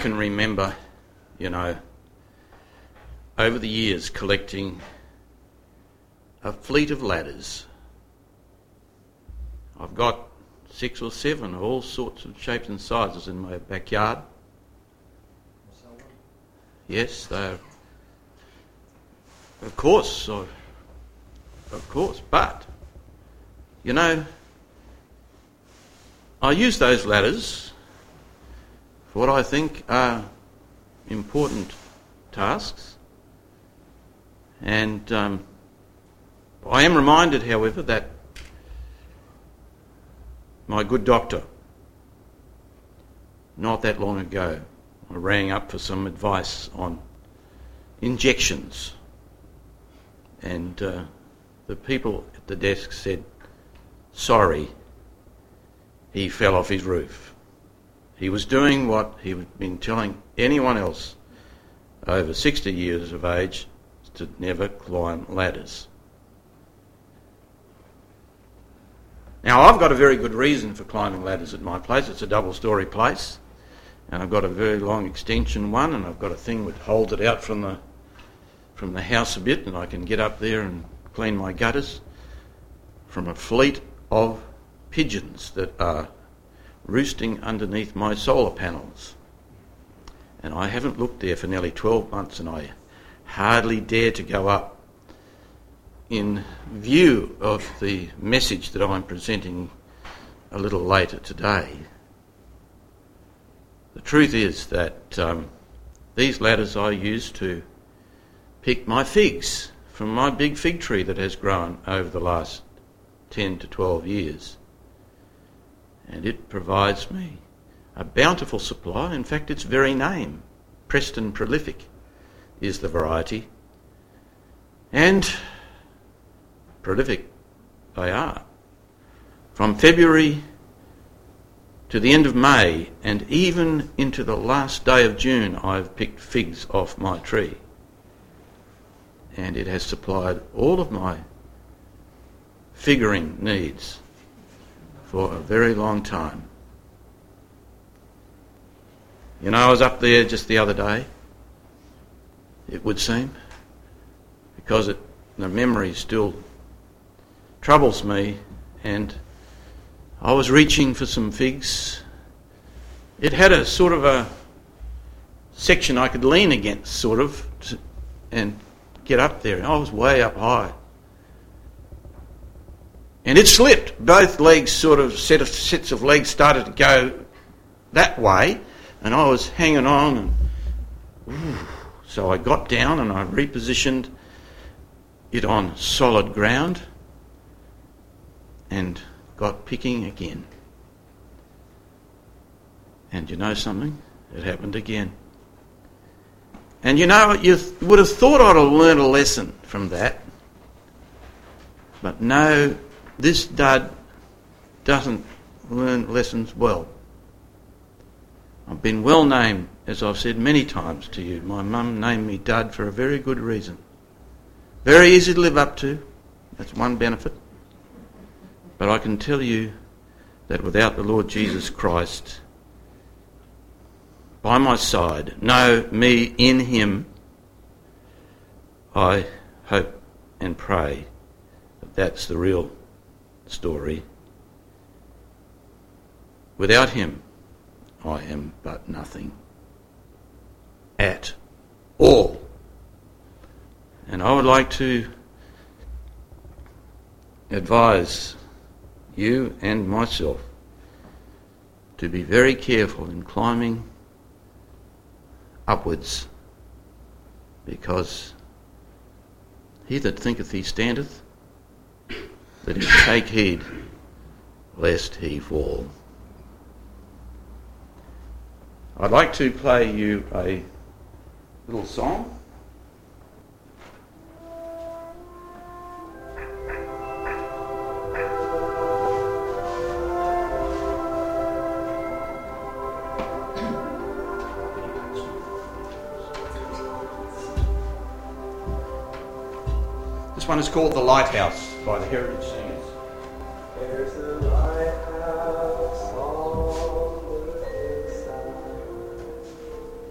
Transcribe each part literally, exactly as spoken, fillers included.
can remember, you know, over the years collecting a fleet of ladders. I've got six or seven of all sorts of shapes and sizes in my backyard. Yes, they're, of course, of course, but, you know, I use those ladders for what I think are important tasks, and um, I am reminded, however, that my good doctor, not that long ago, I rang up for some advice on injections, and uh, the people at the desk said, sorry, he fell off his roof. He was doing what he had been telling anyone else over sixty years of age, to never climb ladders. Now, I've got a very good reason for climbing ladders at my place. It's a double-storey place, and I've got a very long extension one, and I've got a thing that holds it out from the from the house a bit, and I can get up there and clean my gutters from a fleet of pigeons that are roosting underneath my solar panels. And I haven't looked there for nearly twelve months, and I hardly dare to go up in view of the message that I'm presenting a little later today. The truth is that um, these ladders I use to pick my figs from my big fig tree that has grown over the last ten to twelve years. And it provides me a bountiful supply. In fact, its very name, Preston Prolific, is the variety. And prolific they are. From February to the end of May, and even into the last day of June, I've picked figs off my tree. And it has supplied all of my figuring needs for a very long time. You know, I was up there just the other day, it would seem, because it, the memory still troubles me, and I was reaching for some figs. It had a sort of a section I could lean against, sort of, to, and get up there. I was way up high. And it slipped. Both legs, sort of, set of sets of legs started to go that way, and I was hanging on, and ooh, so I got down and I repositioned it on solid ground and got picking again. And you know something? It happened again. And you know, you th- would have thought I'd have learned a lesson from that. But no, this dud doesn't learn lessons well. I've been well named, as I've said many times to you. My mum named me Dud for a very good reason. Very easy to live up to. That's one benefit. But I can tell you that without the Lord Jesus Christ by my side, no, me in him, I hope and pray that that's the real story. Without him, I am but nothing at all. And I would like to advise you and myself to be very careful in climbing upwards, because he that thinketh he standeth, let him take heed lest he fall. I'd like to play you a little song. This one is called The Lighthouse by the Heritage Singers. There's a lighthouse on the hillside,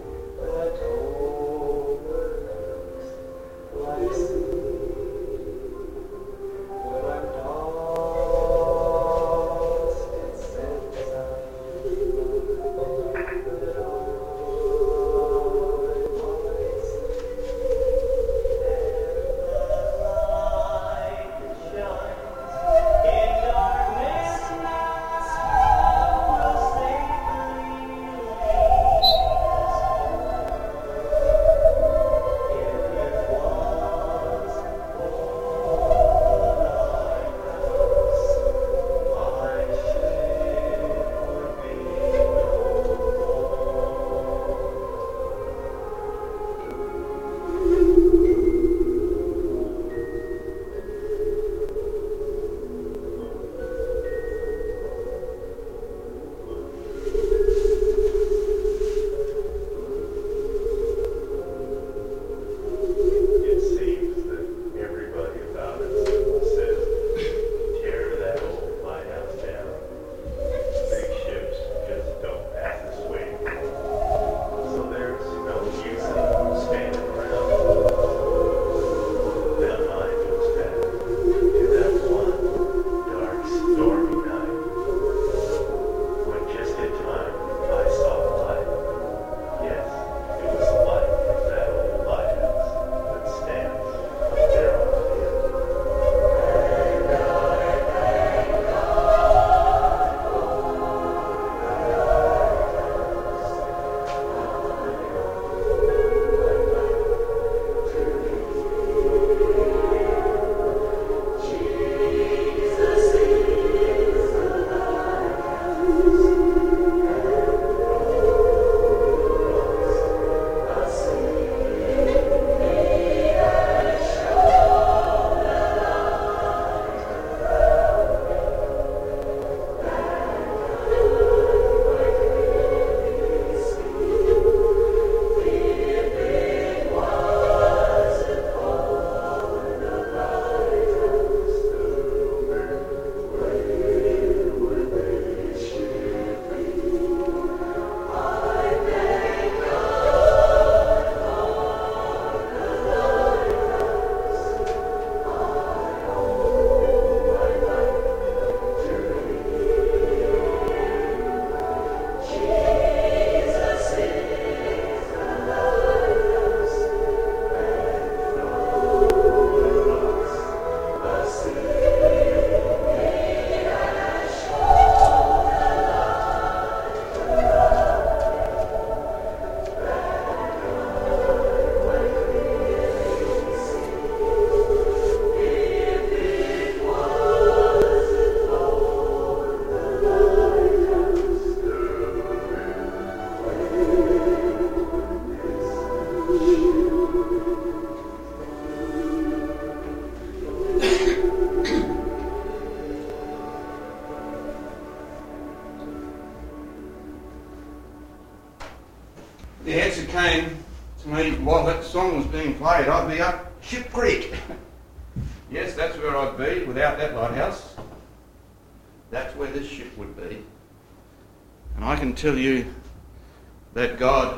the answer came to me while that song was being played. I'd be up Ship Creek. Yes, that's where I'd be without that lighthouse. That's where this ship would be. And I can tell you that God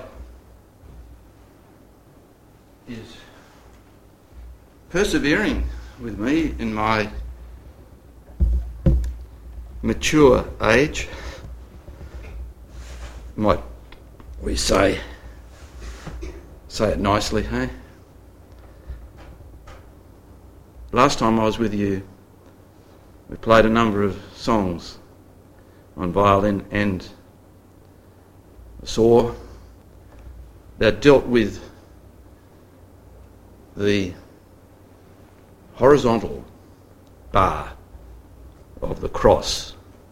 is persevering with me in my mature age. Might we say say it nicely, hey? Last time I was with you, we played a number of songs on violin and saw that dealt with the horizontal bar of the cross.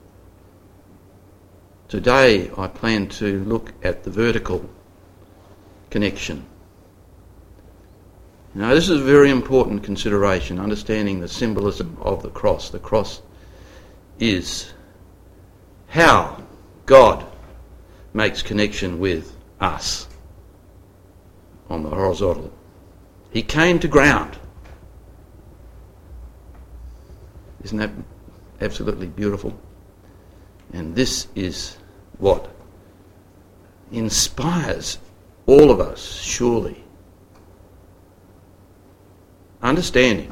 Today I plan to look at the vertical connection. Now this is a very important consideration, understanding the symbolism of the cross. The cross is how God makes connection with us on the horizontal. He came to ground. Isn't that absolutely beautiful? And this is what inspires all of us, surely. Understanding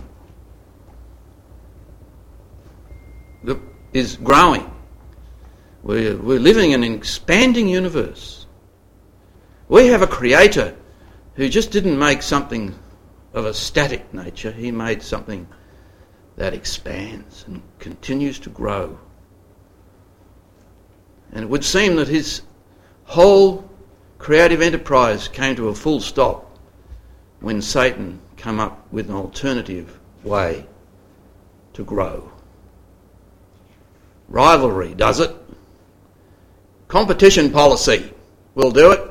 is growing. We're, we're living in an expanding universe. We have a creator who just didn't make something of a static nature. He made something that expands and continues to grow. And it would seem that his whole creative enterprise came to a full stop when Satan came up with an alternative way to grow. Rivalry does it. Competition policy will do it.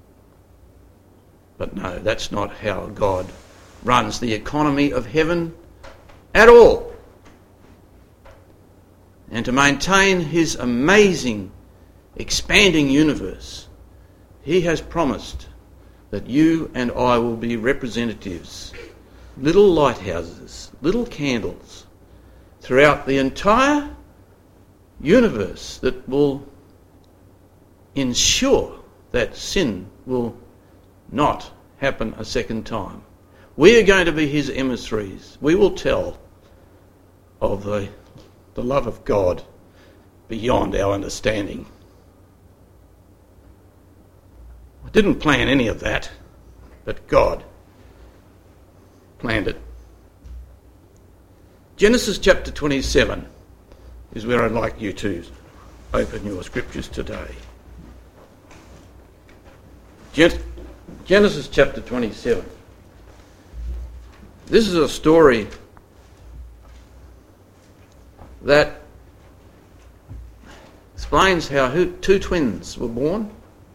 But no, that's not how God runs the economy of heaven at all. And to maintain his amazing, expanding universe, he has promised that you and I will be representatives, little lighthouses, little candles throughout the entire universe that will ensure that sin will not happen a second time. We are going to be his emissaries. We will tell of the, the love of God beyond our understanding. I didn't plan any of that, but God planned it. Genesis chapter twenty-seven is where I'd like you to open your scriptures today. Gen- Genesis chapter twenty-seven. This is a story that explains how two twins were born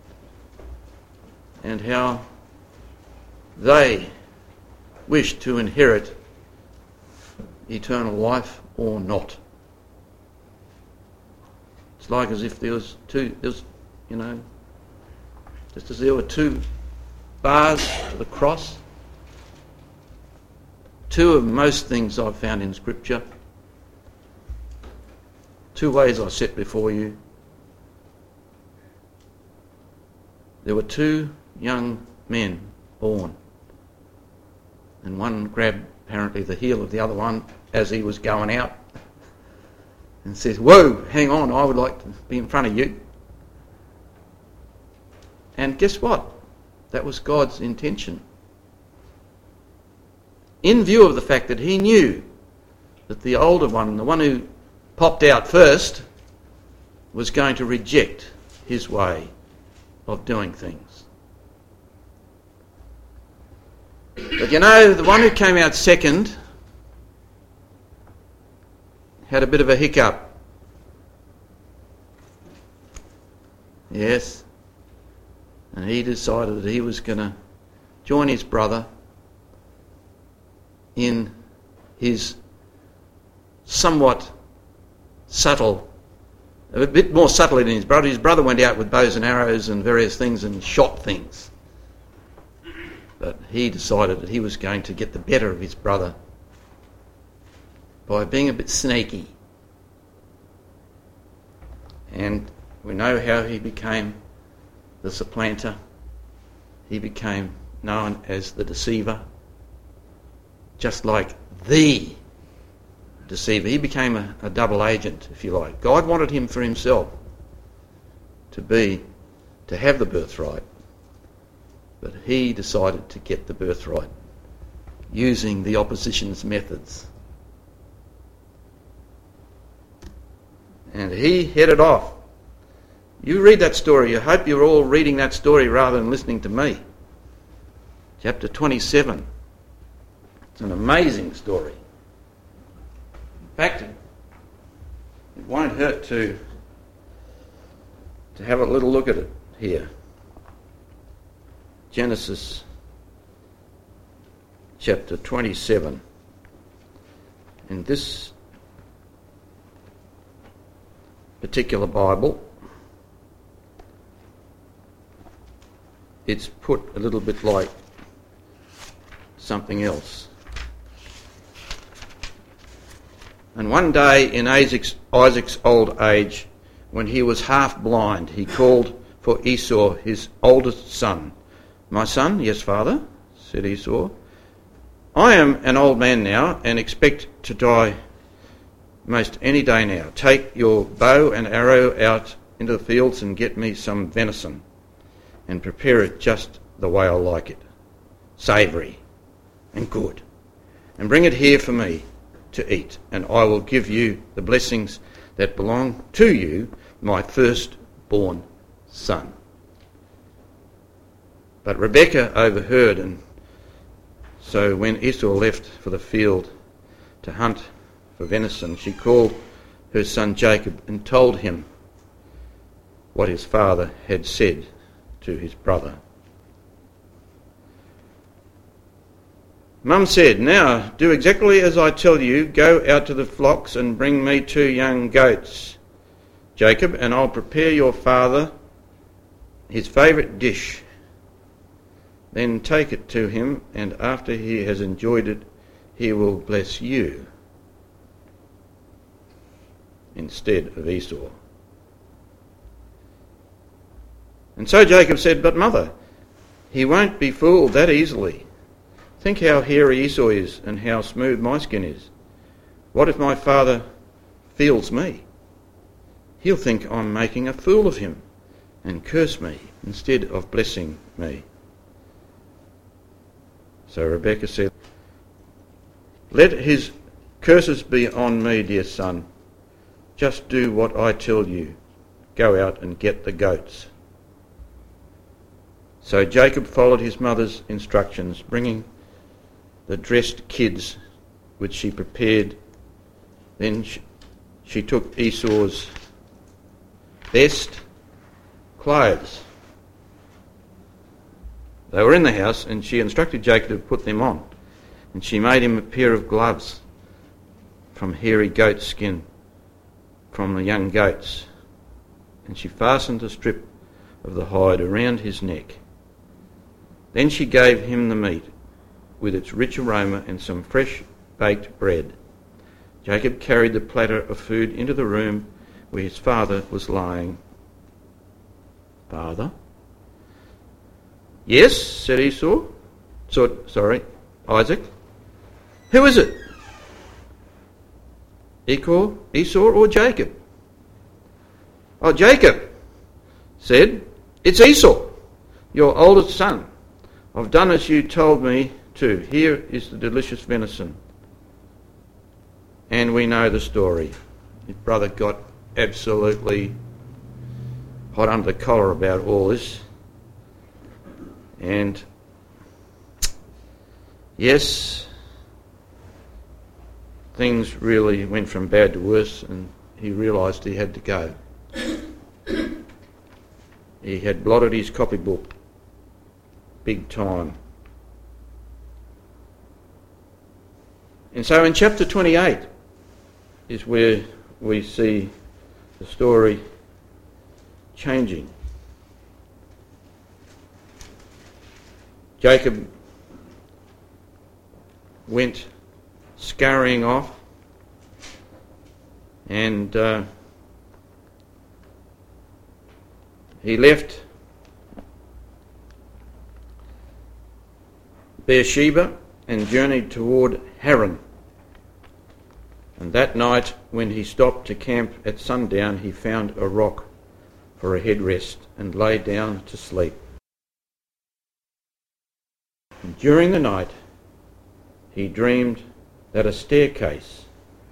and how they wished to inherit eternal life or not. It's like as if there was two, there was, you know, just as there were two bars to the cross. Two of most things I've found in Scripture. Two ways I set before you. There were two young men born, and one grabbed apparently the heel of the other one as he was going out and says, "Whoa, hang on, I would like to be in front of you." And guess what? That was God's intention. In view of the fact that he knew that the older one, the one who popped out first, was going to reject his way of doing things. But you know, the one who came out second had a bit of a hiccup. Yes. And he decided that he was going to join his brother in his somewhat subtle, a bit more subtle than his brother. His brother went out with bows and arrows and various things and shot things. But he decided that he was going to get the better of his brother by being a bit sneaky. And we know how he became the supplanter. He became known as the deceiver, just like the deceiver. He became a, a double agent, if you like. God wanted him for himself to be, to have the birthright, but he decided to get the birthright using the opposition's methods. And he headed off. You read that story. I hope you're all reading that story rather than listening to me. Chapter twenty-seven. It's an amazing story. In fact, it, it won't hurt to, to have a little look at it here. Genesis chapter twenty-seven. In this particular Bible, it's put a little bit like something else. And one day in Isaac's, Isaac's old age, when he was half blind, he called for Esau, his oldest son. "My son?" "Yes, father," said Esau. "I am an old man now and expect to die most any day now. Take your bow and arrow out into the fields and get me some venison and prepare it just the way I like it, savoury and good, and bring it here for me to eat, and I will give you the blessings that belong to you, my firstborn son." But Rebekah overheard, and so when Esau left for the field to hunt for venison, she called her son Jacob and told him what his father had said to his brother. Mum said, "Now do exactly as I tell you. Go out to the flocks and bring me two young goats, Jacob, and I'll prepare your father his favourite dish. Then take it to him, and after he has enjoyed it, he will bless you instead of Esau." And so Jacob said, "But mother, he won't be fooled that easily. Think how hairy Esau is and how smooth my skin is. What if my father feels me? He'll think I'm making a fool of him and curse me instead of blessing me." So Rebekah said, "Let his curses be on me, dear son. Just do what I tell you. Go out and get the goats." So Jacob followed his mother's instructions, bringing the dressed kids which she prepared. Then she, she took Esau's best clothes. They were in the house, and she instructed Jacob to put them on. And she made him a pair of gloves from hairy goat skin from the young goats. And she fastened a strip of the hide around his neck. Then she gave him the meat with its rich aroma and some fresh baked bread. Jacob carried the platter of food into the room where his father was lying. "Father?" "Yes," said Esau. So, sorry, Isaac. "Who is it? Esau, Esau or Jacob?" "Oh, Jacob said, 'It's Esau, your oldest son. I've done as you told me to. Here is the delicious venison.'" And we know the story. His brother got absolutely hot under the collar about all this. And yes, things really went from bad to worse, and he realised he had to go. He had blotted his copybook big time. And so in chapter twenty-eight is where we see the story changing. Jacob went scurrying off, and uh, he left Beersheba and journeyed toward Haran. And that night, when he stopped to camp at sundown, he found a rock for a headrest and lay down to sleep. And during the night, he dreamed that a staircase,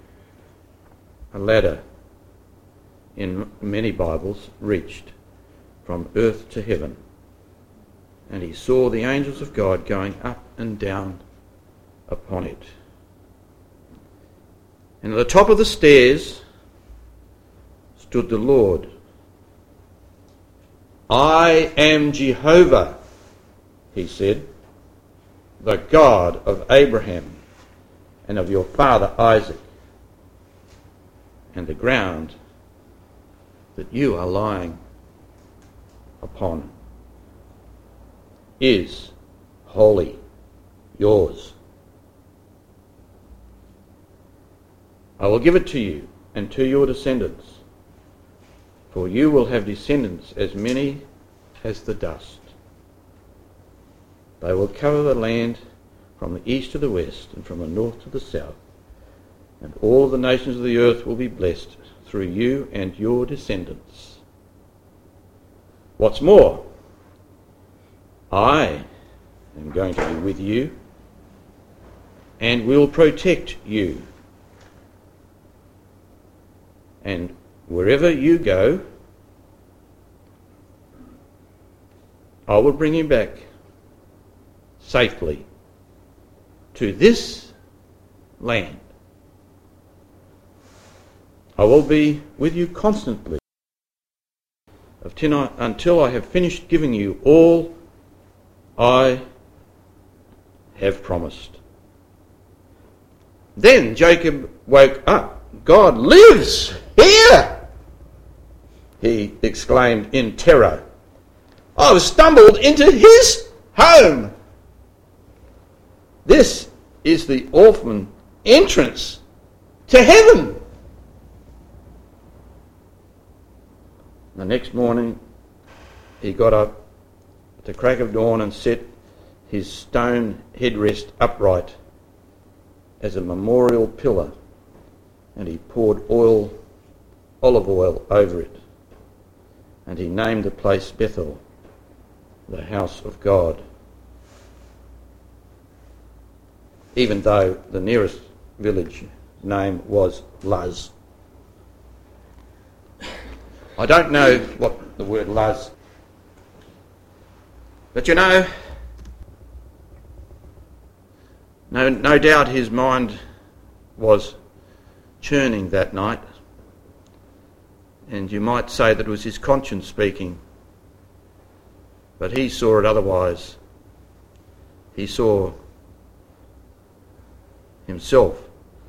a ladder, in many Bibles, reached from earth to heaven. And he saw the angels of God going up and down upon it. And at the top of the stairs stood the Lord. "I am Jehovah," he said, "the God of Abraham and of your father Isaac. And the ground that you are lying upon is wholly yours. I will give it to you and to your descendants, for you will have descendants as many as the dust. They will cover the land from the east to the west and from the north to the south, and all the nations of the earth will be blessed through you and your descendants. What's more, I am going to be with you and will protect you. And wherever you go, I will bring you back safely to this land. I will be with you constantly until I have finished giving you all I have promised." Then Jacob woke up. "God lives here!" he exclaimed in terror. "I've stumbled into his home. This is the orphan entrance to heaven." The next morning he got up at the crack of dawn and set his stone headrest upright as a memorial pillar, and he poured oil, olive oil over it, and he named the place Bethel, the house of God, even though the nearest village name was Luz. I don't know what the word Luz, but you know, no, no doubt his mind was churning that night, and you might say that it was his conscience speaking, but he saw it otherwise. He saw himself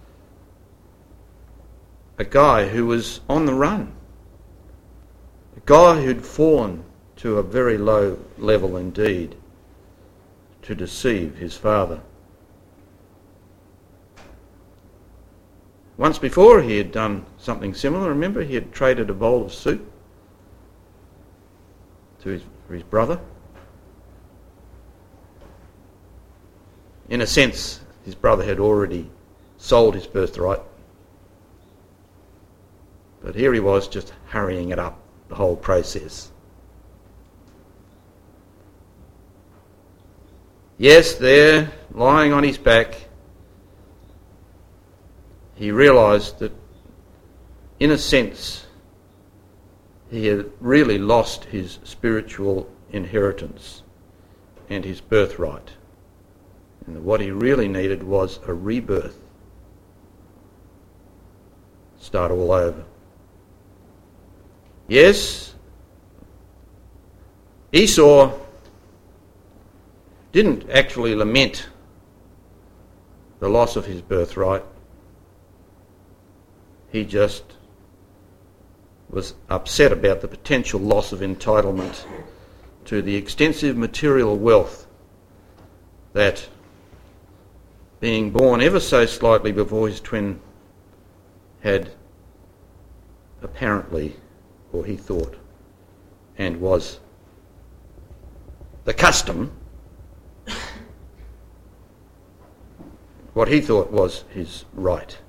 a guy who was on the run, a guy who'd fallen to a very low level indeed to deceive his father. Once before he had done something similar. Remember, he had traded a bowl of soup to his, for his brother. In a sense, his brother had already sold his birthright. But here he was just hurrying it up, the whole process. Yes, there, lying on his back, he realised that, in a sense, he had really lost his spiritual inheritance and his birthright. And what he really needed was a rebirth. Start all over. Yes, Esau didn't actually lament the loss of his birthright. He just was upset about the potential loss of entitlement to the extensive material wealth that being born ever so slightly before his twin had apparently, or he thought, and was the custom, what he thought was his right.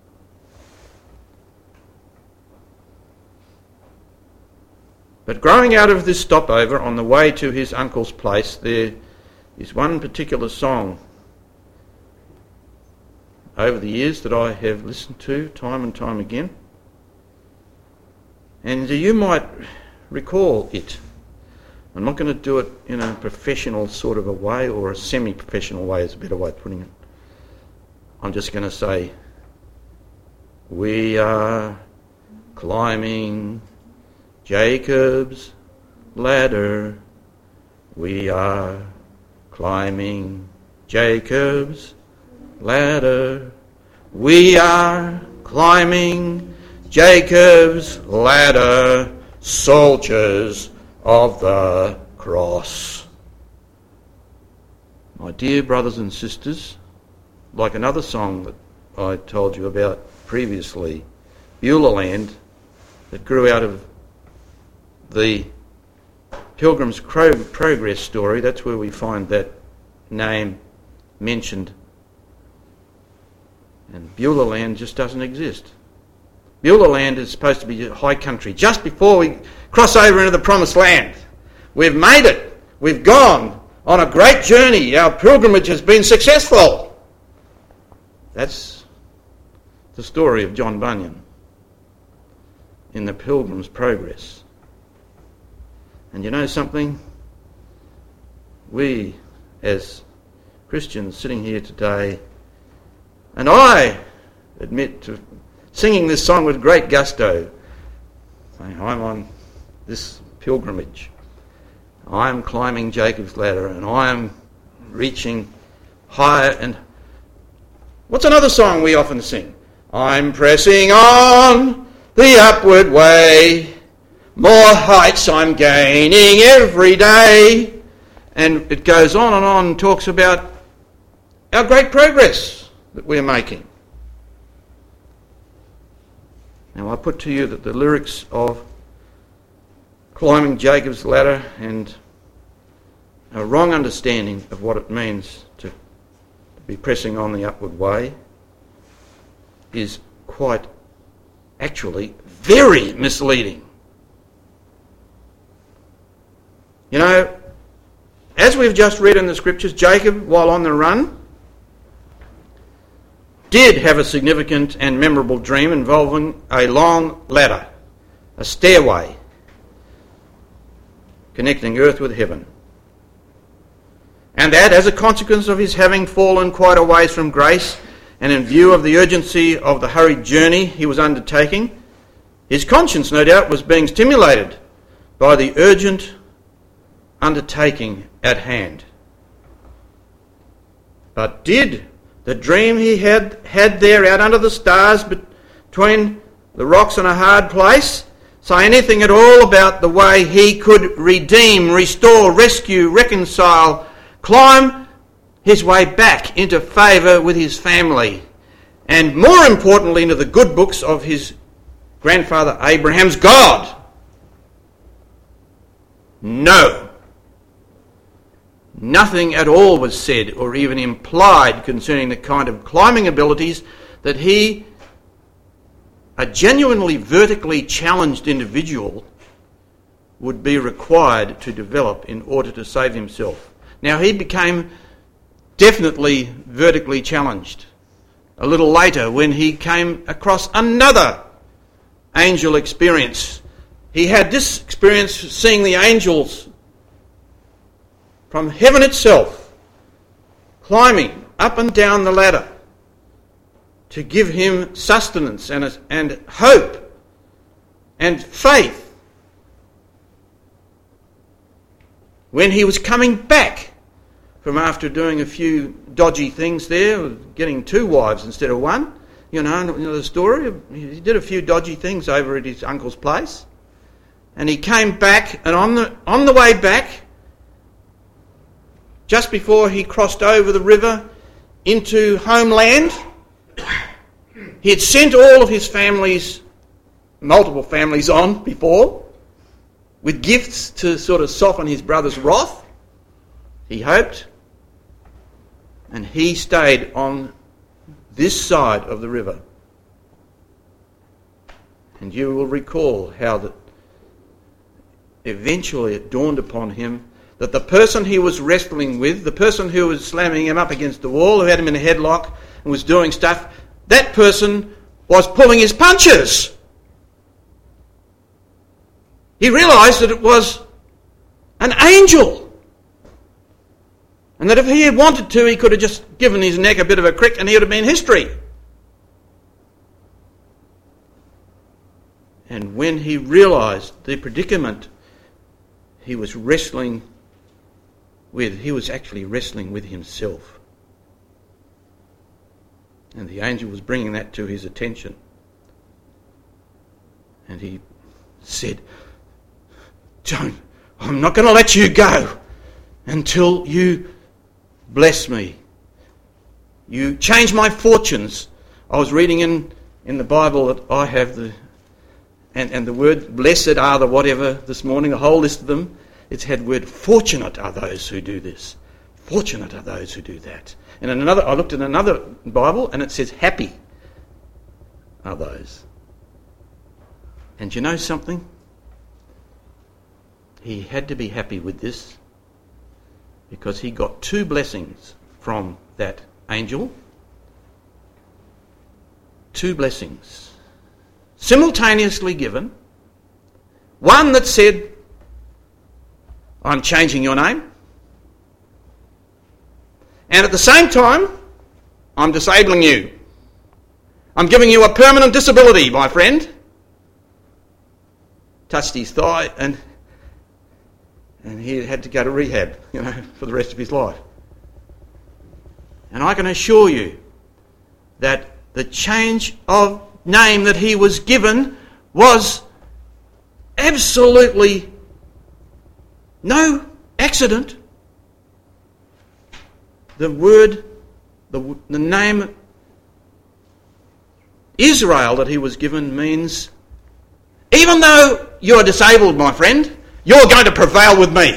But growing out of this stopover on the way to his uncle's place, there is one particular song over the years that I have listened to time and time again. And you might recall it. I'm not going to do it in a professional sort of a way, or a semi-professional way is a better way of putting it. I'm just going to say, we are climbing Jacob's ladder. We are climbing Jacob's ladder. We are climbing Jacob's ladder, soldiers of the cross. My dear brothers and sisters, like another song that I told you about previously, Beulah Land, that grew out of the Pilgrim's Progress story, that's where we find that name mentioned. And Beulah Land just doesn't exist. Beulah Land is supposed to be high country. Just before we cross over into the promised land, we've made it. We've gone on a great journey. Our pilgrimage has been successful. That's the story of John Bunyan in the Pilgrim's Progress. And you know something? We, as Christians sitting here today, and I admit to singing this song with great gusto, saying, I'm on this pilgrimage. I'm climbing Jacob's ladder, and I am reaching higher. And what's another song we often sing? I'm pressing on the upward way. More heights I'm gaining every day. And it goes on and on and talks about our great progress that we're making. Now I put to you that the lyrics of climbing Jacob's ladder and a wrong understanding of what it means to be pressing on the upward way is quite actually very misleading. You know, as we've just read in the scriptures, Jacob, while on the run, did have a significant and memorable dream involving a long ladder, a stairway connecting earth with heaven. And that, as a consequence of his having fallen quite a ways from grace, and in view of the urgency of the hurried journey he was undertaking, his conscience, no doubt, was being stimulated by the urgent undertaking at hand. But did the dream he had had there out under the stars between the rocks and a hard place say anything at all about the way he could redeem, restore, rescue, reconcile, climb his way back into favour with his family, and more importantly into the good books of his grandfather Abraham's God? No. Nothing at all was said or even implied concerning the kind of climbing abilities that he, a genuinely vertically challenged individual, would be required to develop in order to save himself. Now, he became definitely vertically challenged a little later when he came across another angel experience. He had this experience seeing the angels from heaven itself climbing up and down the ladder to give him sustenance and, and hope and faith when he was coming back from after doing a few dodgy things there, getting two wives instead of one. You know, you know the story. He did a few dodgy things over at his uncle's place, and he came back, and on the on the way back, just before he crossed over the river, into homeland. He had sent all of his families, multiple families on before, with gifts to sort of soften his brother's wrath, he hoped. And he stayed on this side of the river. And you will recall how that eventually it dawned upon him that the person he was wrestling with, the person who was slamming him up against the wall, who had him in a headlock and was doing stuff, that person was pulling his punches. He realised that it was an angel. And that if he had wanted to, he could have just given his neck a bit of a crick and he would have been history. And when he realised the predicament he was wrestling with, he was actually wrestling with himself. And the angel was bringing that to his attention. And he said, "Don't, I'm not going to let you go until you bless me. You change my fortunes." I was reading in, in the Bible that I have the, and, and the word blessed are the whatever this morning, a whole list of them. It's had word fortunate are those who do this. Fortunate are those who do that. And in another, I looked in another Bible and it says happy are those. And you know something? He had to be happy with this because he got two blessings from that angel. Two blessings. Simultaneously given. One that said, "I'm changing your name." And at the same time, "I'm disabling you. I'm giving you a permanent disability, my friend." Touched his thigh and and he had to go to rehab, you know, for the rest of his life. And I can assure you that the change of name that he was given was absolutely no accident. The word, the, the name Israel that he was given means, even though you're disabled, my friend, you're going to prevail with me.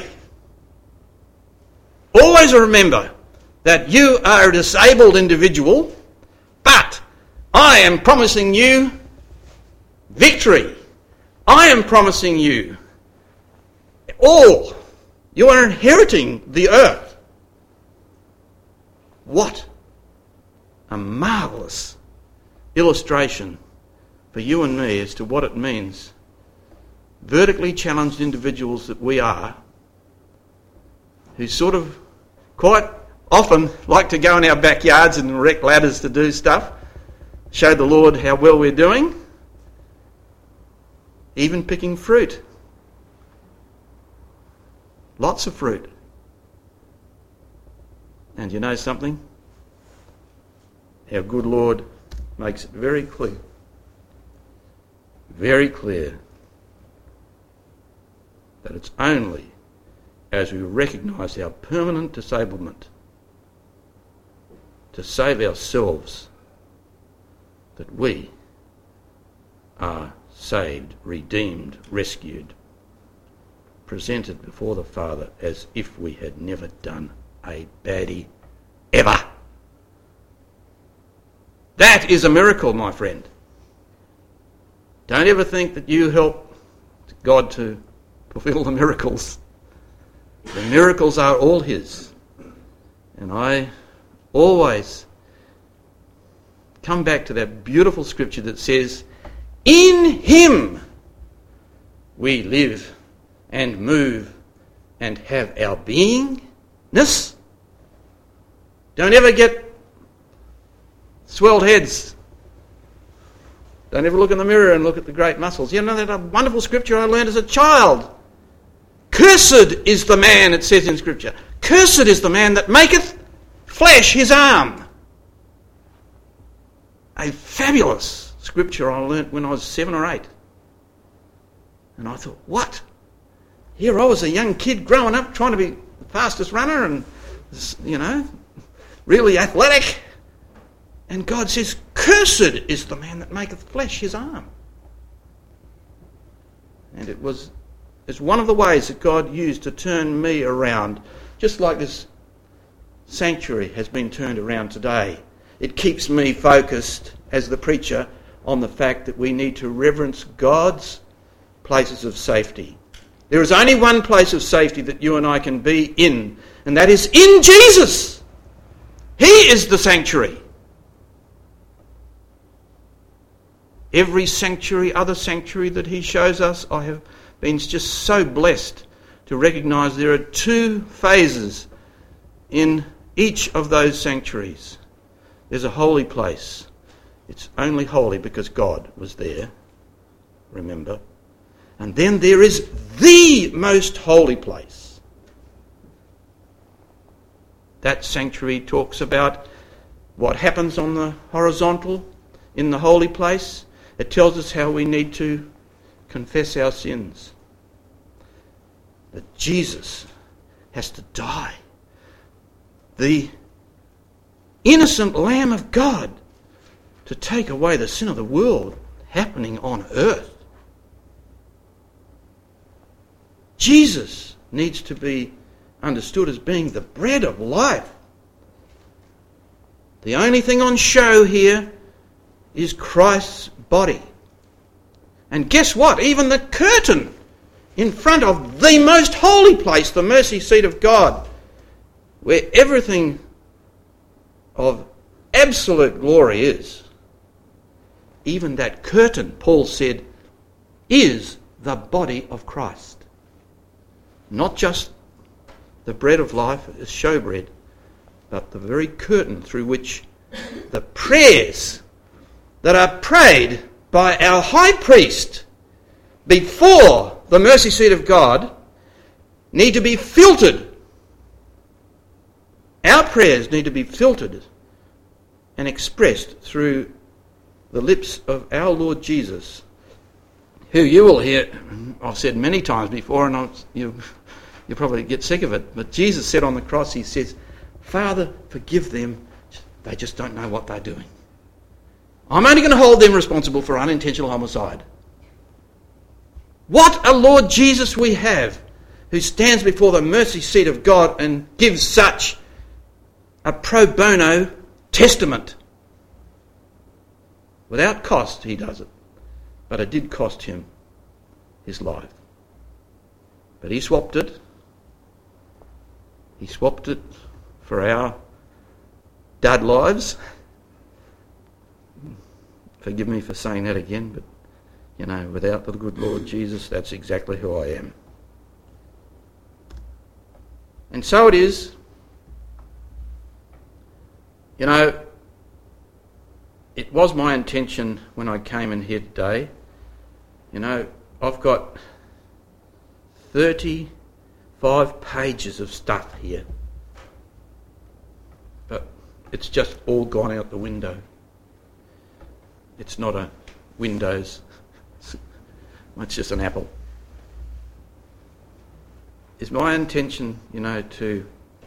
Always remember that you are a disabled individual, but I am promising you victory. I am promising you all. You are inheriting the earth. What a marvellous illustration for you and me as to what it means. Vertically challenged individuals that we are, who sort of quite often like to go in our backyards and erect ladders to do stuff, show the Lord how well we're doing, even picking fruit. Lots of fruit. And you know something? Our good Lord makes it very clear, very clear, that it's only as we recognise our permanent disablement to save ourselves that we are saved, redeemed, rescued, presented before the Father as if we had never done a baddie ever. That is a miracle, my friend. Don't ever think that you help God to fulfill the miracles. The miracles are all His. And I always come back to that beautiful scripture that says, "In Him we live and move and have our beingness." Don't ever get swelled heads. Don't ever look in the mirror and look at the great muscles. You know that a wonderful scripture I learned as a child. Cursed is the man, it says in scripture. Cursed is the man that maketh flesh his arm. A fabulous scripture I learnt when I was seven or eight. And I thought, what? Here I was a young kid growing up trying to be the fastest runner and, you know, really athletic. And God says, cursed is the man that maketh flesh his arm. And it was it's one of the ways that God used to turn me around, just like this sanctuary has been turned around today. It keeps me focused as the preacher on the fact that we need to reverence God's places of safety. There is only one place of safety that you and I can be in, and that is in Jesus. He is the sanctuary. Every sanctuary, other sanctuary that he shows us, I have been just so blessed to recognise there are two phases in each of those sanctuaries. There's a holy place. It's only holy because God was there, remember. And then there is the most holy place. That sanctuary talks about what happens on the horizontal in the holy place. It tells us how we need to confess our sins. That Jesus has to die. The innocent Lamb of God to take away the sin of the world happening on earth. Jesus needs to be understood as being the bread of life. The only thing on show here is Christ's body. And guess what? Even the curtain in front of the most holy place, the mercy seat of God, where everything of absolute glory is, even that curtain, Paul said, is the body of Christ. Not just the bread of life as showbread, but the very curtain through which the prayers that are prayed by our high priest before the mercy seat of God need to be filtered. Our prayers need to be filtered and expressed through the lips of our Lord Jesus, who you will hear, I've said many times before, and I'll, you, you'll probably get sick of it, but Jesus said on the cross, he says, Father, forgive them, they just don't know what they're doing. I'm only going to hold them responsible for unintentional homicide. What a Lord Jesus we have, who stands before the mercy seat of God and gives such a pro bono testament. Without cost he does it, but it did cost him his life. But he swapped it. He swapped it for our dud lives. Forgive me for saying that again, but, you know, without the good Lord Jesus, that's exactly who I am. And so it is, you know, it was my intention when I came in here today, you know, I've got thirty-five pages of stuff here, but it's just all gone out the window. It's not a Windows, it's just an Apple. It's my intention, you know, to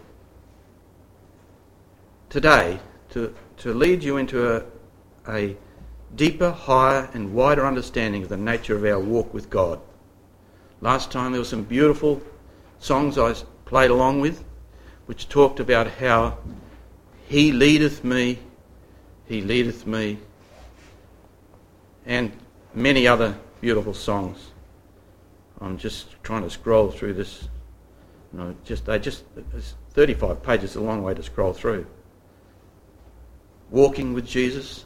today to to lead you into a a deeper, higher and wider understanding of the nature of our walk with God. Last time there were some beautiful songs I played along with, which talked about how He leadeth me, He leadeth me, and many other beautiful songs. I'm just trying to scroll through this. You know, just they just it's thirty-five pages, a long way to scroll through. Walking with Jesus,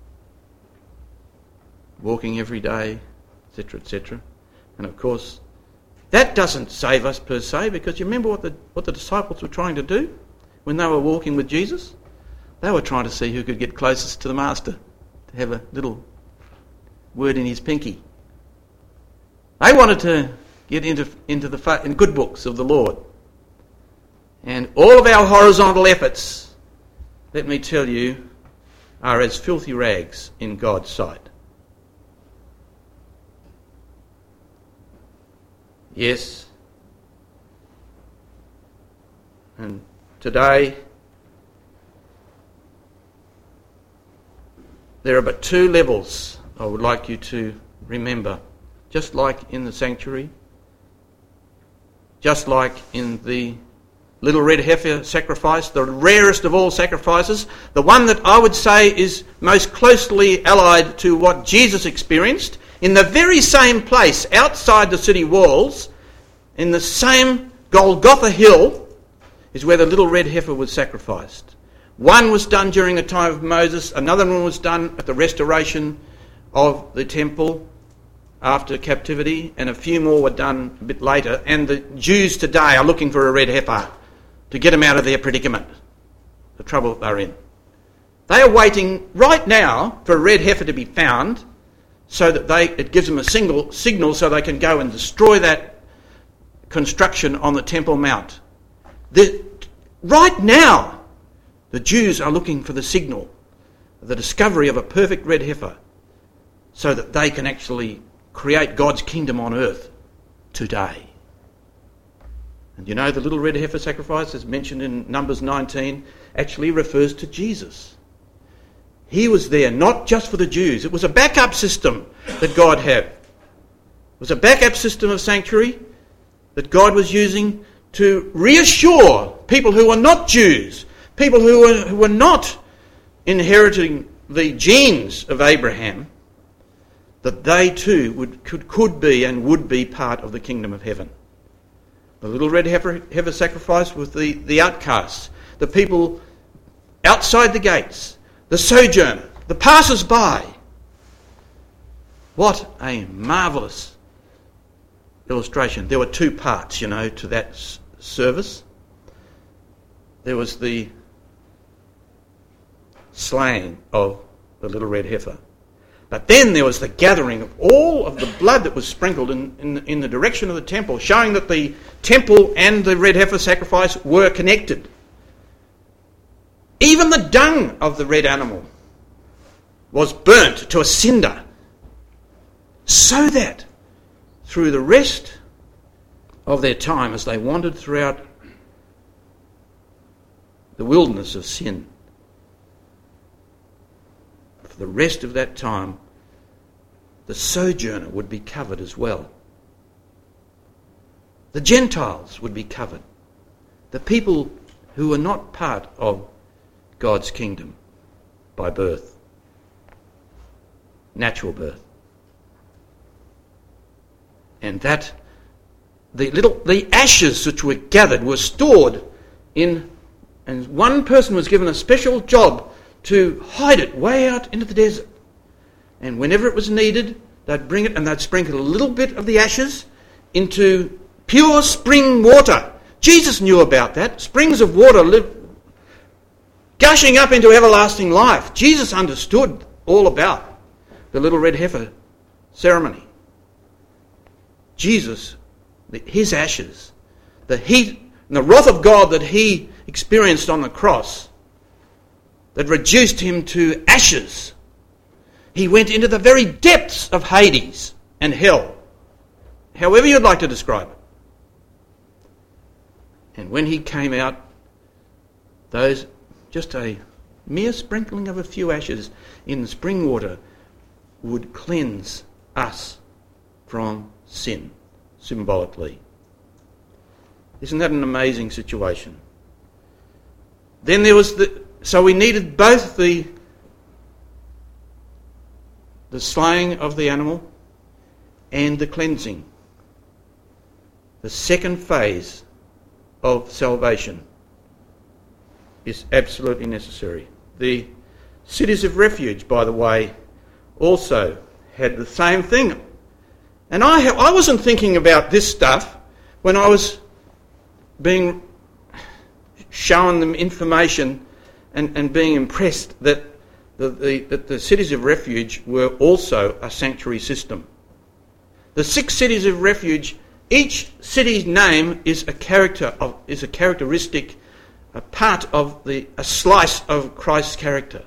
walking every day, et cetera, et cetera. And of course, that doesn't save us per se, because you remember what the what the disciples were trying to do when they were walking with Jesus? They were trying to see who could get closest to the Master, to have a little word in his pinky. They wanted to get into into the in good books of the Lord. And all of our horizontal efforts, let me tell you, are as filthy rags in God's sight. Yes. And today, there are but two levels I would like you to remember. Just like in the sanctuary, just like in the little red heifer sacrifice, the rarest of all sacrifices, the one that I would say is most closely allied to what Jesus experienced, in the very same place outside the city walls, in the same Golgotha hill, is where the little red heifer was sacrificed. One was done during the time of Moses, another one was done at the restoration of the temple after captivity, and a few more were done a bit later, and the Jews today are looking for a red heifer to get them out of their predicament, the trouble they're in. They are waiting right now for a red heifer to be found so that they it gives them a single signal so they can go and destroy that construction on the Temple Mount. The, right now, the Jews are looking for the signal, the discovery of a perfect red heifer, so that they can actually create God's kingdom on earth today. And you know, the little red heifer sacrifice, as mentioned in Numbers nineteen, actually refers to Jesus. He was there not just for the Jews. It was a backup system that God had. It was a backup system of sanctuary that God was using to reassure people who were not Jews, people who were, who were not inheriting the genes of Abraham, that they too would, could, could be and would be part of the kingdom of heaven. The little red heifer, heifer sacrifice was the, the outcasts, the people outside the gates, the sojourner, the passers-by. What a marvellous illustration. There were two parts, you know, to that s- service. There was the slaying of the little red heifer. But then there was the gathering of all of the blood that was sprinkled in, in, in the direction of the temple, showing that the temple and the red heifer sacrifice were connected. Even the dung of the red animal was burnt to a cinder, so that through the rest of their time, as they wandered throughout the wilderness of sin, for the rest of that time, the sojourner would be covered as well. The Gentiles would be covered. The people who were not part of God's kingdom by birth, natural birth. And that the little the ashes which were gathered were stored in, and one person was given a special job to hide it way out into the desert. And whenever it was needed, they'd bring it and they'd sprinkle a little bit of the ashes into pure spring water. Jesus knew about that. Springs of water live, gushing up into everlasting life. Jesus understood all about the little red heifer ceremony. Jesus, his ashes, the heat and the wrath of God that he experienced on the cross, that reduced him to ashes. He went into the very depths of Hades and hell, however you'd like to describe it. And when he came out, those, just a mere sprinkling of a few ashes in spring water would cleanse us from sin, symbolically. Isn't that an amazing situation? Then there was the, so we needed both the the slaying of the animal and the cleansing. The second phase of salvation is absolutely necessary. The cities of refuge, by the way, also had the same thing. And I ha- I wasn't thinking about this stuff when I was being shown them information and, and being impressed that the, the, that the cities of refuge were also a sanctuary system. The six cities of refuge, each city's name is a character of is a characteristic, a part of the a slice of Christ's character.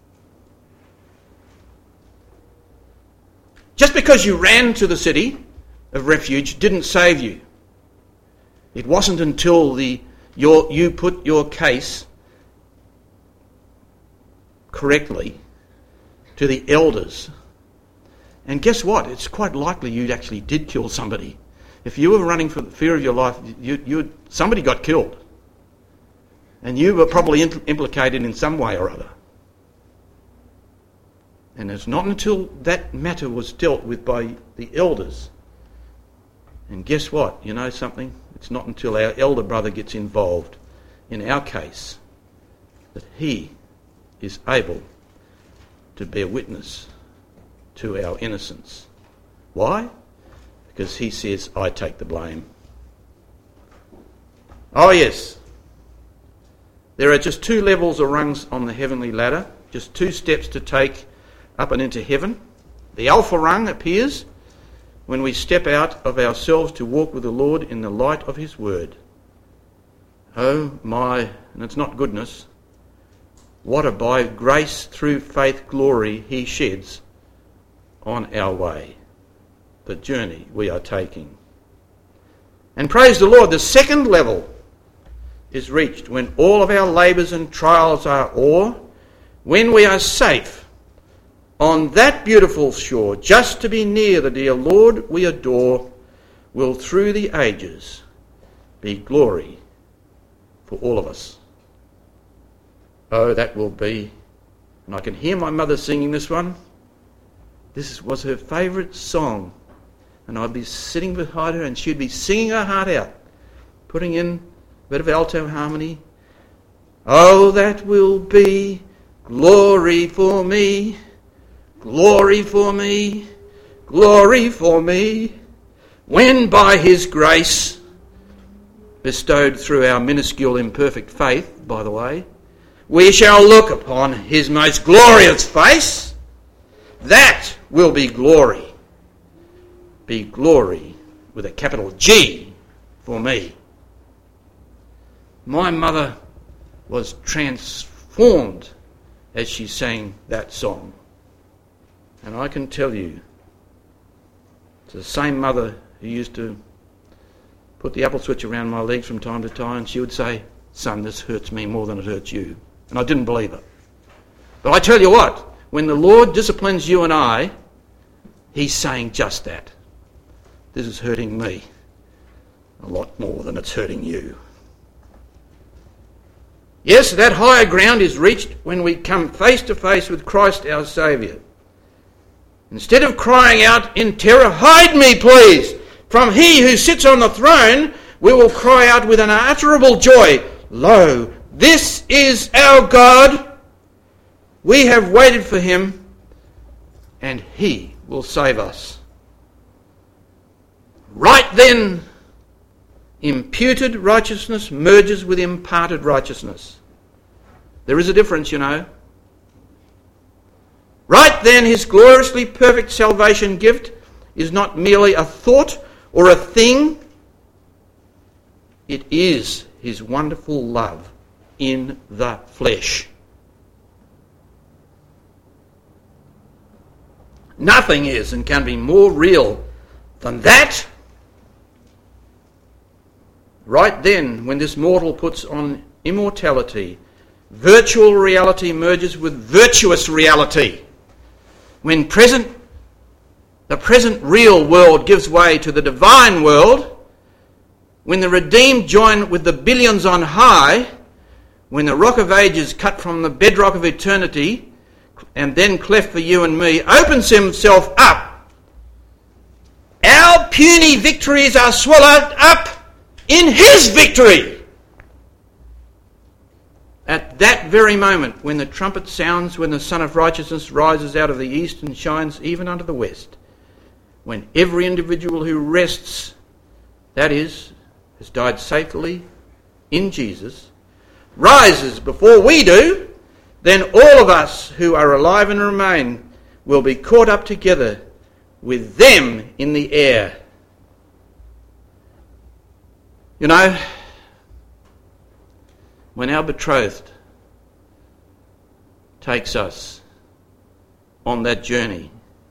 Just because you ran to the city of refuge didn't save you. It wasn't until the your you put your case correctly to the elders. And guess what? It's quite likely you actually did kill somebody. If you were running for the fear of your life, you, you, somebody got killed. And you were probably in, implicated in some way or other. And it's not until that matter was dealt with by the elders. And guess what? You know something? It's not until our elder brother gets involved, in our case, that he is able to bear witness to our innocence. Why? Because he says, I take the blame. Oh yes, there are just two levels or rungs on the heavenly ladder, just two steps to take up and into heaven. The alpha rung appears when we step out of ourselves to walk with the Lord in the light of his word. Oh my, and it's not goodness, what a by grace through faith glory he sheds on our way, the journey we are taking. And praise the Lord, the second level is reached when all of our labours and trials are o'er, when we are safe on that beautiful shore, just to be near the dear Lord we adore, will through the ages be glory for all of us. Oh, that will be, and I can hear my mother singing this one. This was her favourite song, and I'd be sitting behind her and she'd be singing her heart out, putting in a bit of alto harmony. Oh, that will be glory for me, glory for me, glory for me, when by his grace, bestowed through our minuscule imperfect faith, by the way, we shall look upon his most glorious face. That will be glory. Be glory with a capital G for me. My mother was transformed as she sang that song. And I can tell you, it's the same mother who used to put the apple switch around my legs from time to time, and she would say, son, this hurts me more than it hurts you. And I didn't believe it. But I tell you what, when the Lord disciplines you and I, he's saying just that. This is hurting me a lot more than it's hurting you. Yes, that higher ground is reached when we come face to face with Christ our Saviour. Instead of crying out in terror, hide me please, from he who sits on the throne, we will cry out with an unutterable joy, lo, this is our God. We have waited for him, and he will save us. Right then, imputed righteousness merges with imparted righteousness. There is a difference, you know. Right then, his gloriously perfect salvation gift is not merely a thought or a thing. It is his wonderful love in the flesh. Nothing is and can be more real than that. Right then, when this mortal puts on immortality, virtual reality merges with virtuous reality. When present, the present real world gives way to the divine world, when the redeemed join with the billions on high, when the rock of ages cut from the bedrock of eternity and then cleft for you and me opens himself up, our puny victories are swallowed up in his victory. At that very moment, when the trumpet sounds, when the Son of Righteousness rises out of the east and shines even unto the west, when every individual who rests, that is, has died safely in Jesus, rises before we do, then all of us who are alive and remain will be caught up together with them in the air. You know, when our betrothed takes us on that journey,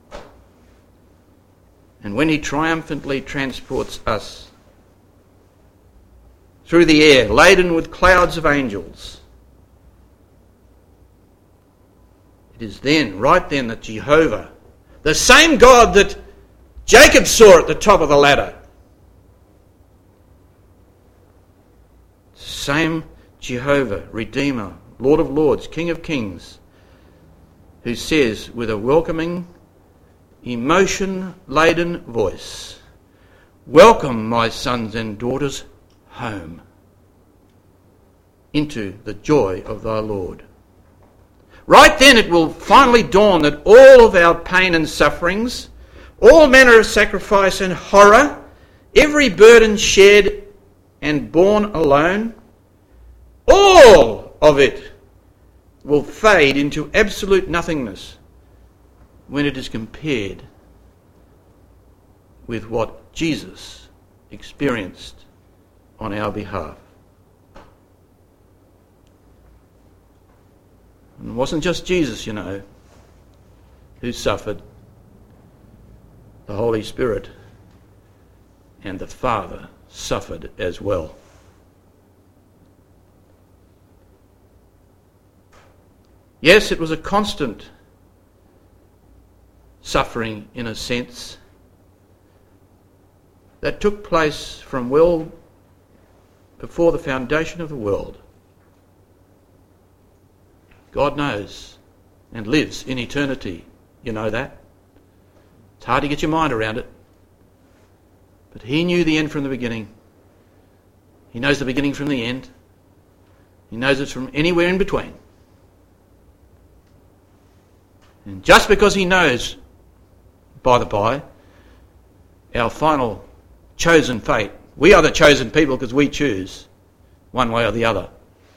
and when he triumphantly transports us through the air, laden with clouds of angels, It is then, right then, that Jehovah, the same God that Jacob saw at the top of the ladder, same Jehovah, Redeemer, Lord of Lords, King of Kings, who says with a welcoming, emotion-laden voice, "Welcome, my sons and daughters, home, into the joy of thy Lord." Right then it will finally dawn that all of our pain and sufferings, all manner of sacrifice and horror, every burden shared and borne alone, all of it will fade into absolute nothingness when it is compared with what Jesus experienced on our behalf. And it wasn't just Jesus, you know, who suffered. The Holy Spirit and the Father suffered as well. Yes, it was a constant suffering in a sense that took place from well before the foundation of the world. God knows and lives in eternity. You know that. It's hard to get your mind around it. But he knew the end from the beginning. He knows the beginning from the end. He knows it from anywhere in between. And just because he knows, by the by, our final chosen fate, we are the chosen people because we choose one way or the other.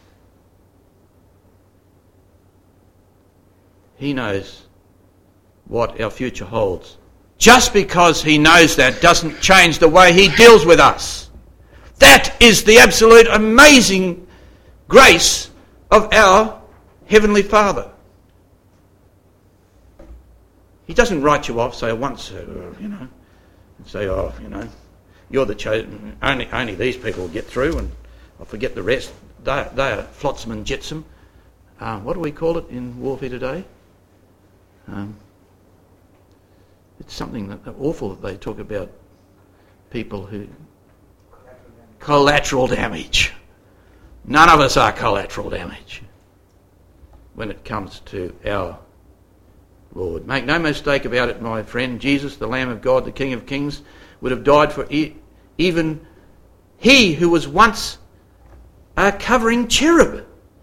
He knows what our future holds. Just because he knows that doesn't change the way he deals with us. That is the absolute amazing grace of our Heavenly Father. He doesn't write you off, say once, uh, you know, and say, oh, you know, you're the chosen, only, only these people will get through and I'll forget the rest. They, they are flotsam and jetsam. Uh, what do we call it in warfare today? Um, it's something that awful that they talk about people who... Collateral damage. None of us are collateral damage when it comes to our Lord. Make no mistake about it, my friend. Jesus, the Lamb of God, the King of Kings, would have died for e- even he who was once a covering cherub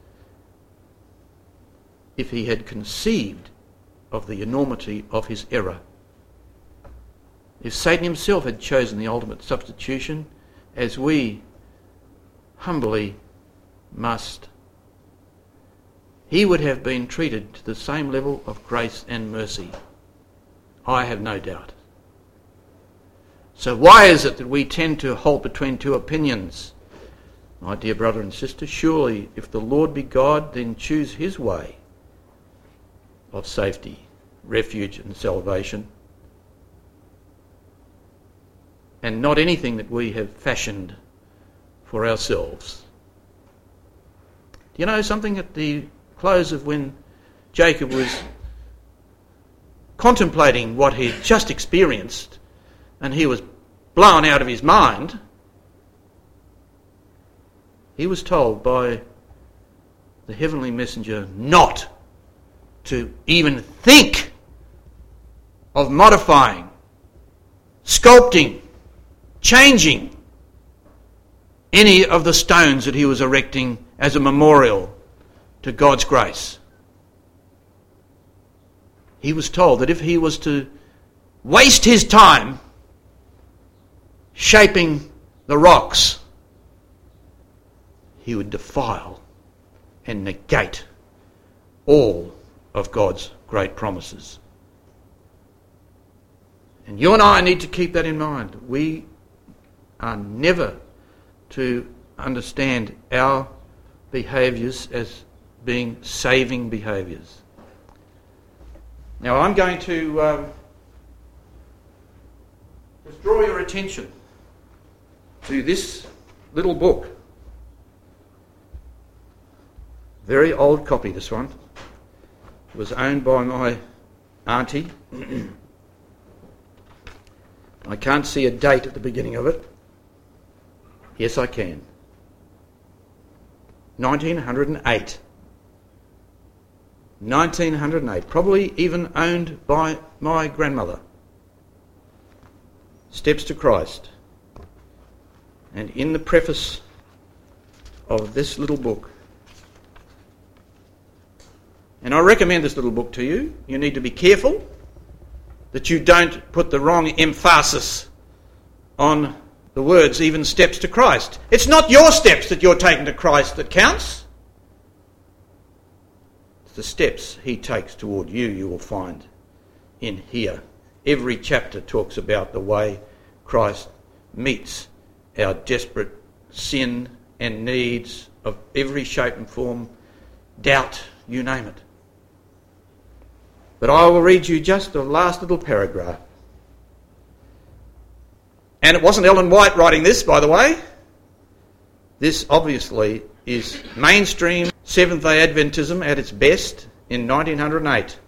if he had conceived of the enormity of his error. If Satan himself had chosen the ultimate substitution, as we humbly must, he would have been treated to the same level of grace and mercy. I have no doubt. So why is it that we tend to hold between two opinions? My dear brother and sister, surely if the Lord be God, then choose his way of safety, refuge and salvation, and not anything that we have fashioned for ourselves. Do you know something? At the close of when Jacob was contemplating what he'd just experienced and he was blown out of his mind, he was told by the heavenly messenger not to even think of modifying, sculpting, changing any of the stones that he was erecting as a memorial to God's grace. He was told that if he was to waste his time shaping the rocks, he would defile and negate all of God's great promises. And you and I need to keep that in mind. We are never to understand our behaviours as being saving behaviours. Now I'm going to um, just draw your attention to this little book. Very old copy, this one. was owned by my auntie. I can't see a date at the beginning of it. Yes, I can. nineteen oh eight. nineteen oh eight. Probably even owned by my grandmother. Steps to Christ. And in the preface of this little book, and I recommend this little book to you. You need to be careful that you don't put the wrong emphasis on the words, even steps to Christ. It's not your steps that you're taking to Christ that counts. It's the steps he takes toward you, you will find in here. Every chapter talks about the way Christ meets our desperate sin and needs of every shape and form, doubt, you name it. But I will read you just the last little paragraph. And it wasn't Ellen White writing this, by the way. This obviously is mainstream Seventh-day Adventism at its best in nineteen oh eight.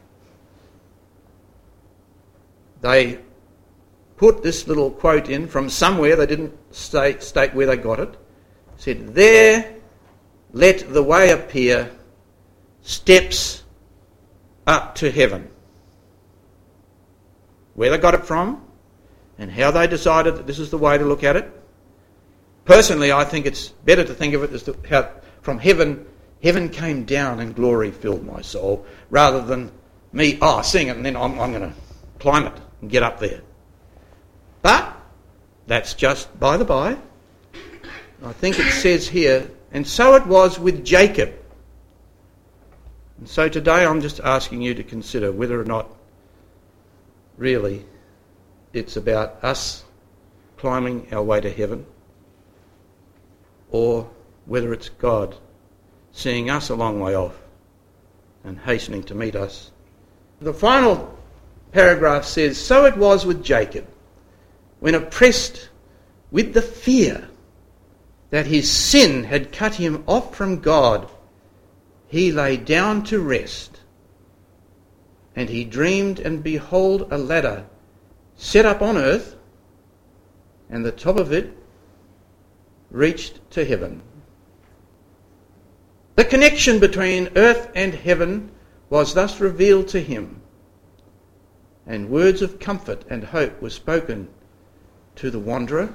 They put this little quote in from somewhere, they didn't state, state where they got it. Said, "There let the way appear, steps up to heaven." Where they got it from and how they decided that this is the way to look at it. Personally, I think it's better to think of it as the, how from heaven, heaven came down and glory filled my soul, rather than me, oh, seeing it and then I'm, I'm going to climb it and get up there. But that's just by the by. I think it says here, and so it was with Jacob. And so today I'm just asking you to consider whether or not really it's about us climbing our way to heaven, or whether it's God seeing us a long way off and hastening to meet us. The final paragraph says, "So it was with Jacob, when oppressed with the fear that his sin had cut him off from God, he lay down to rest, and he dreamed, and behold, a ladder set up on earth, and the top of it reached to heaven." The connection between earth and heaven was thus revealed to him, and words of comfort and hope were spoken to the wanderer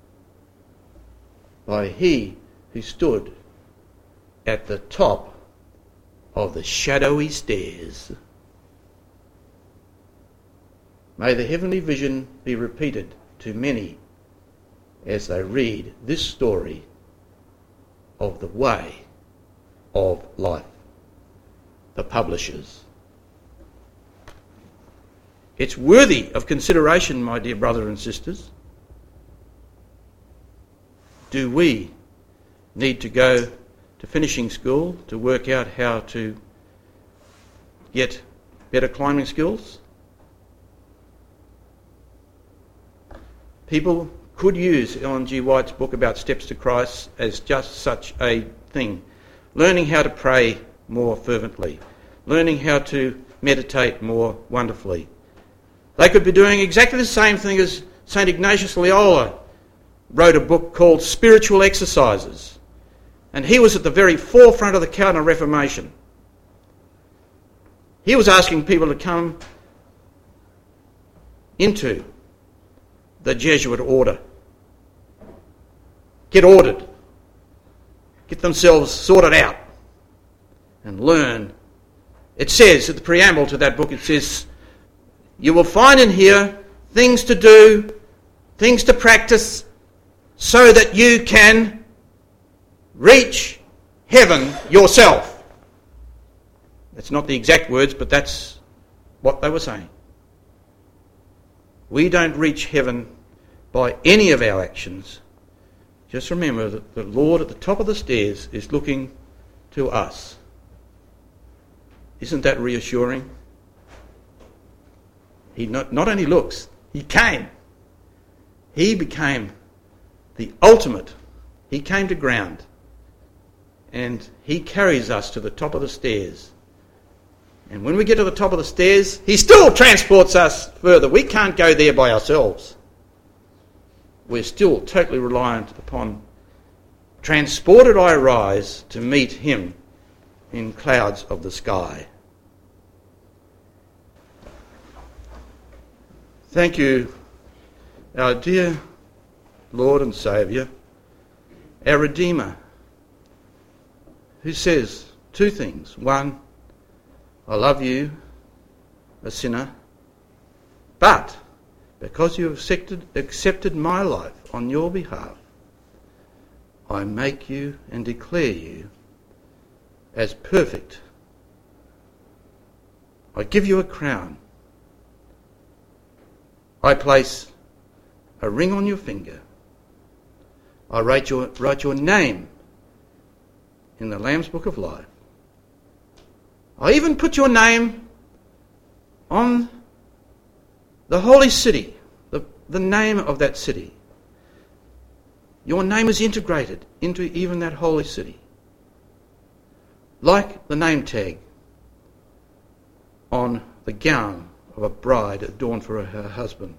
by he who stood at the top of the shadowy stairs. May the heavenly vision be repeated to many as they read this story of the way of life. The publishers. It's worthy of consideration, my dear brothers and sisters. Do we need to go to finishing school to work out how to get better climbing skills? People could use Ellen G. White's book about Steps to Christ as just such a thing. Learning how to pray more fervently. Learning how to meditate more wonderfully. They could be doing exactly the same thing as Saint Ignatius Loyola wrote a book called Spiritual Exercises. And he was at the very forefront of the Counter Reformation. He was asking people to come into the Jesuit order. Get ordered. Get themselves sorted out. And learn. It says, at the preamble to that book, it says, you will find in here things to do, things to practice, so that you can reach heaven yourself. That's not the exact words, but that's what they were saying. We don't reach heaven by any of our actions. Just remember that the Lord at the top of the stairs is looking to us. Isn't that reassuring? He not, not only looks, he came. He became the ultimate. He came to ground. And he carries us to the top of the stairs. And when we get to the top of the stairs, he still transports us further. We can't go there by ourselves. We're still totally reliant upon, transported I rise to meet him in clouds of the sky. Thank you, our dear Lord and Saviour, our Redeemer, who says two things. One, I love you, a sinner, but because you have accepted, accepted my life on your behalf, I make you and declare you as perfect. I give you a crown. I place a ring on your finger. I write your, write your name in the Lamb's Book of Life. I even put your name on the holy city, the, the name of that city. Your name is integrated into even that holy city. Like the name tag on the gown of a bride adorned for her husband.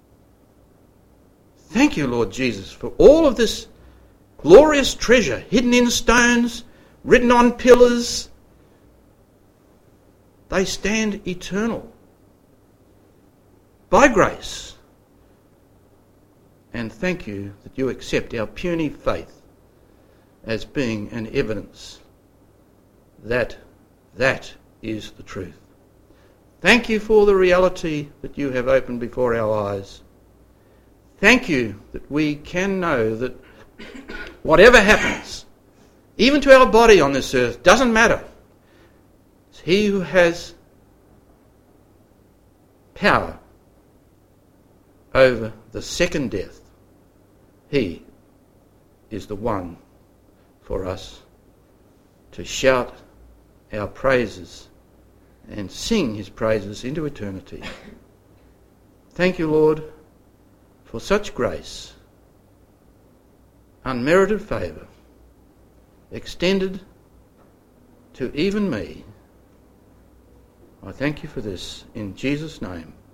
Thank you, Lord Jesus, for all of this glorious treasure hidden in stones, written on pillars. They stand eternal by grace. And thank you that you accept our puny faith as being an evidence that that is the truth. Thank you for the reality that you have opened before our eyes. Thank you that we can know that whatever happens, even to our body on this earth, doesn't matter. It's he who has power over the second death. He is the one for us to shout our praises and sing his praises into eternity. Thank you, Lord, for such grace, unmerited favour, extended to even me. I thank you for this in Jesus' name.